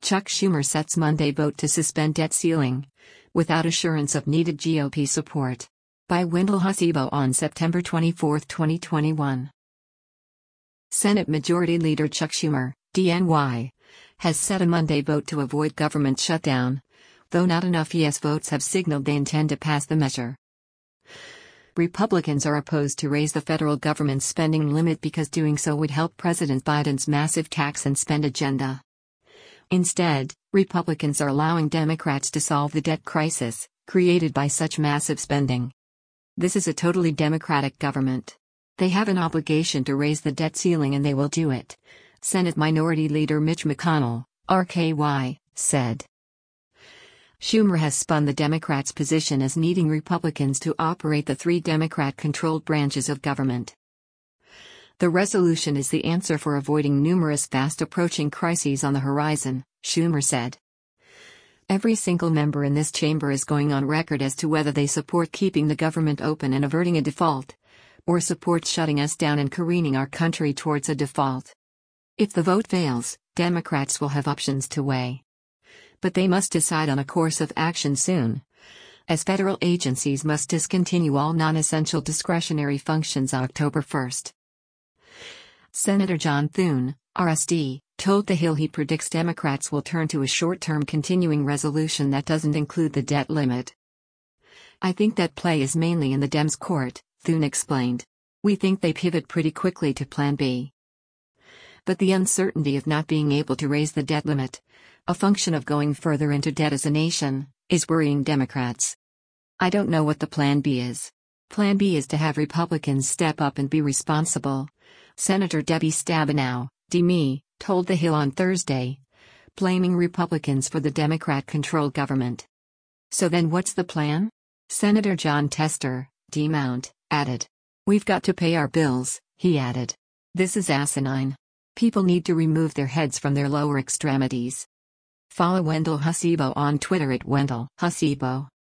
Chuck Schumer sets Monday vote to suspend debt ceiling, without assurance of needed GOP support. By Wendell Husibo on September 24, 2021. Senate Majority Leader Chuck Schumer, DNY, has set a Monday vote to avoid government shutdown, though not enough yes votes have signaled they intend to pass the measure. Republicans are opposed to raise the federal government's spending limit because doing so would help President Biden's massive tax and spend agenda. Instead, Republicans are allowing Democrats to solve the debt crisis created by such massive spending. This is a totally Democratic government. They have an obligation to raise the debt ceiling and they will do it, Senate Minority Leader Mitch McConnell, RKY, said. Schumer has spun the Democrats' position as needing Republicans to operate the three Democrat-controlled branches of government. The resolution is the answer for avoiding numerous fast-approaching crises on the horizon, Schumer said. Every single member in this chamber is going on record as to whether they support keeping the government open and averting a default, or support shutting us down and careening our country towards a default. If the vote fails, Democrats will have options to weigh. But they must decide on a course of action soon, as federal agencies must discontinue all non-essential discretionary functions on October 1. Senator John Thune, RSD, told The Hill he predicts Democrats will turn to a short-term continuing resolution that doesn't include the debt limit. "I think that play is mainly in the Dems' court," Thune explained. "We think they pivot pretty quickly to Plan B. But the uncertainty of not being able to raise the debt limit, a function of going further into debt as a nation, is worrying Democrats. I don't know what the Plan B is. Plan B is to have Republicans step up and be responsible," Senator Debbie Stabenow, DME, told The Hill on Thursday, blaming Republicans for the Democrat-controlled government. "So then what's the plan?" Senator John Tester, DMount, added. "We've got to pay our bills," he added. "This is asinine. People need to remove their heads from their lower extremities." Follow Wendell Husibo on Twitter @WendellHusibo.